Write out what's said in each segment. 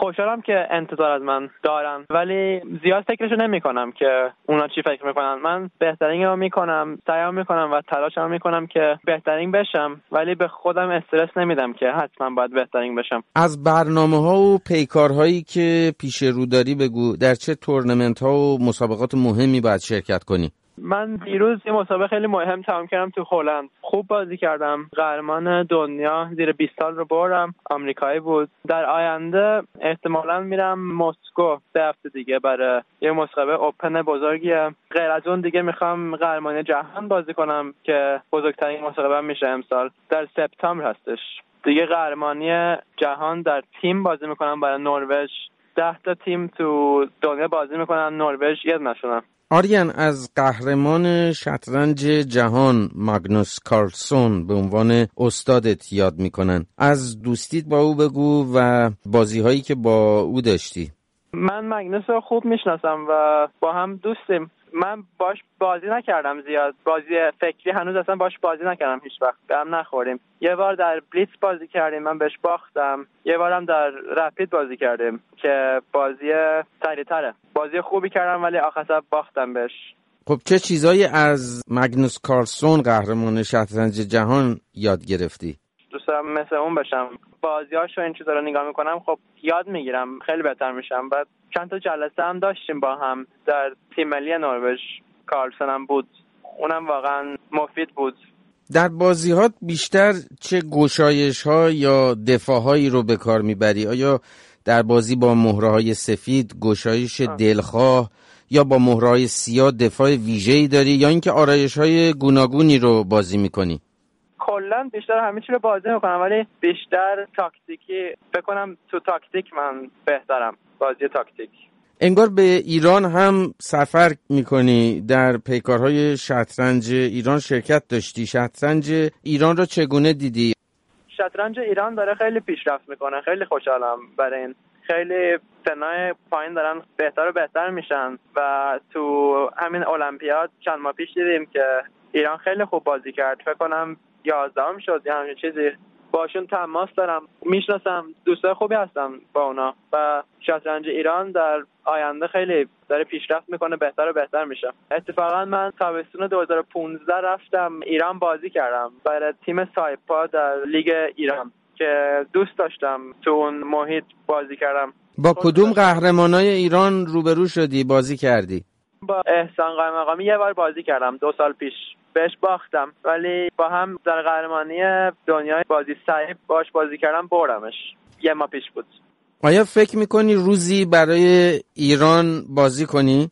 خوشحالم که انتظار از من دارن، ولی زیاد فکرشو نمی‌کنم که اونا چی فکر میکنن. من بهترین رو میکنم، سعی میکنم و تلاشم میکنم که بهترین بشم، ولی به خودم استرس نمیدم که حتما باید بهترین بشم. از برنامه‌ها و پیکارهایی که پیش رو داری بگو، در چه تورنمنت‌ها و مسابقات مهمی باید شرکت کنی؟ من دیروز یه مسابقه خیلی مهم تمام کردم تو هلند. خوب بازی کردم. قهرمان دنیا زیر 20 سال رو بردم. آمریکایی بود. در آینده احتمالاً میرم مسکو 3 هفته دیگه برای یه مسابقه اوپن بزرگیه. غیر از اون دیگه میخوام قهرمانی جهان بازی کنم که بزرگترین مسابقه میشه امسال. در سپتامبر هستش. دیگه قهرمانی جهان در تیم بازی میکنم برای نروژ. 10 تا تیم تو دنیا بازی میکنن، نروژ یه نشونم. آریان، از قهرمان شطرنج جهان ماگنوس کارلسن به عنوان استادت یاد میکنن. از دوستیت با او بگو و بازی‌هایی که با او داشتی. من ماگنوس رو خوب میشناسم و با هم دوستیم. من باش بازی نکردم زیاد. بازی فکری هنوز اصلا باش بازی نکردم، هیچ وقت به هم نخوریم. یه بار در بلیتز بازی کردیم، من بهش باختم. یه بارم در رپید بازی کردیم که بازی سریع‌تره. بازی خوبی کردم ولی آخر باختم بهش. خب چه چیزایی از ماگنوس کارلسن قهرمان شطرنج جهان یاد گرفتی؟ دوست دارم مثل اون بشم. بازیاشو این چیزا رو نگاه میکنم، خب یاد میگیرم، خیلی بهتر میشم. بعد چند تا جلسه هم داشتیم با هم در تیم ملی نروژ. کارلسن هم بود، اونم واقعا مفید بود. در بازی‌هات بیشتر چه گشایش‌ها یا دفاع‌هایی رو به کار میبری؟ آیا در بازی با مهره‌های سفید گشایش دلخواه یا با مهره‌های سیاه دفاع ویژه‌ای داری یا اینکه آرایش‌های گوناگونی رو بازی می‌کنی؟ کلاً بیشتر همه چی رو بازی میکنم، ولی بیشتر تاکتیکی. فکر کنم تو تاکتیک من بهترم، بازی تاکتیک. انگار به ایران هم سفر میکنی، در پیکارهای شطرنج ایران شرکت داشتی. شطرنج ایران رو چگونه دیدی؟ شطرنج ایران داره خیلی پیشرفت میکنه، خیلی خوشحالم برای این. خیلی سنای پایین دارن بهتر و بهتر میشن و تو همین المپیاد چند ماه پیش دیدیم که ایران خیلی خوب بازی کرد. فکر کنم 11ام شد یا همین چیزی. باشون تماس دارم، میشناسم، دوستای خوبی هستم با اونا و شطرنج ایران در آینده خیلی داره پیشرفت میکنه، بهتر و بهتر میشه. اتفاقا من تابستون 2015 رفتم ایران بازی کردم برای تیم سایپا در لیگ ایران که دوست داشتم تو اون محیط بازی کردم. با کدوم قهرمانای ایران روبرو شدی، بازی کردی؟ با احسان قائم مقامی یه بار بازی کردم 2 سال پیش، بهش باختم، ولی با هم در قهرمانی دنیای بازی صعب باش بازی کردم، بردمش. یه ماه پیش بود. آیا فکر میکنی روزی برای ایران بازی کنی؟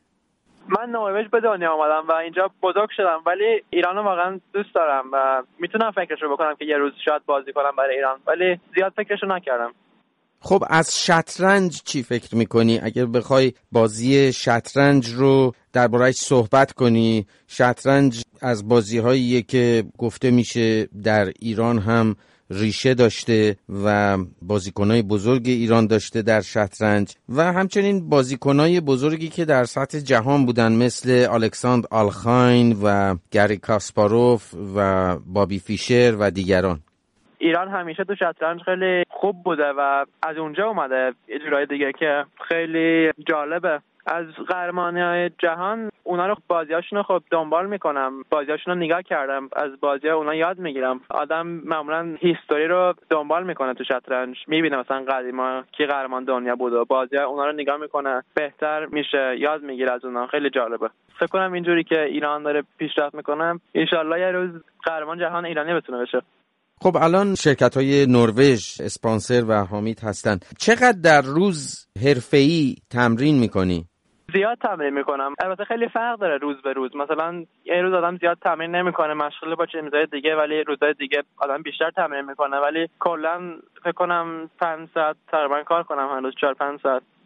من نروژ به دنیا آمدم و اینجا بزرگ شدم، ولی ایرانو واقعا دوست دارم و میتونم فکرشو بکنم که یه روز شاید بازی کنم برای ایران، ولی زیاد فکرشو نکردم. خب از شطرنج چی فکر میکنی؟ اگر بخوای بازی شطرنج رو درباره‌اش صحبت کنی، شطرنج از بازی‌هاییه که گفته میشه در ایران هم ریشه داشته و بازیکنای بزرگ ایران داشته در شطرنج و همچنین بازیکنای بزرگی که در سطح جهان بودن مثل الکساندر آلخاین و گری کاسپاروف و بابی فیشر و دیگران. ایران همیشه تو شطرنج خیلی خوب بوده و از اونجا اومده یه جورای دیگه که خیلی جالبه. از قهرمانی‌های جهان اونا رو بازیاشون رو خب دنبال میکنم، بازیاشون رو نگاه کردم، از بازی‌ها اونا یاد میگیرم. آدم معمولا هیستوری رو دنبال میکنه تو شطرنج، میبینه مثلا قدیما کی قهرمان دنیا بود و بازی‌ها اونا رو نگاه میکنه، بهتر میشه، یاد میگیره از اونا. خیلی جالبه. فکر کنم اینجوری که ایران داره پیشرفت میکنه، ان شاءالله یه روز قهرمان جهان ایرانی بتونه بشه. خب الان شرکت‌های نروژ اسپانسر و حامید هستن. چقدر در روز حرفه‌ای تمرین میکنی؟ زیاد تمرین میکنم. البته خیلی فرق داره روز به روز. مثلا یه روز آدم زیاد تمرین نمیکنه، مشغول با چیزای دیگه، ولی روزهای دیگه آدم بیشتر تمرین میکنه. ولی کلا فکر کنم 5 ساعت تقریبا کار کنم هر روز، 4-5 ساعت.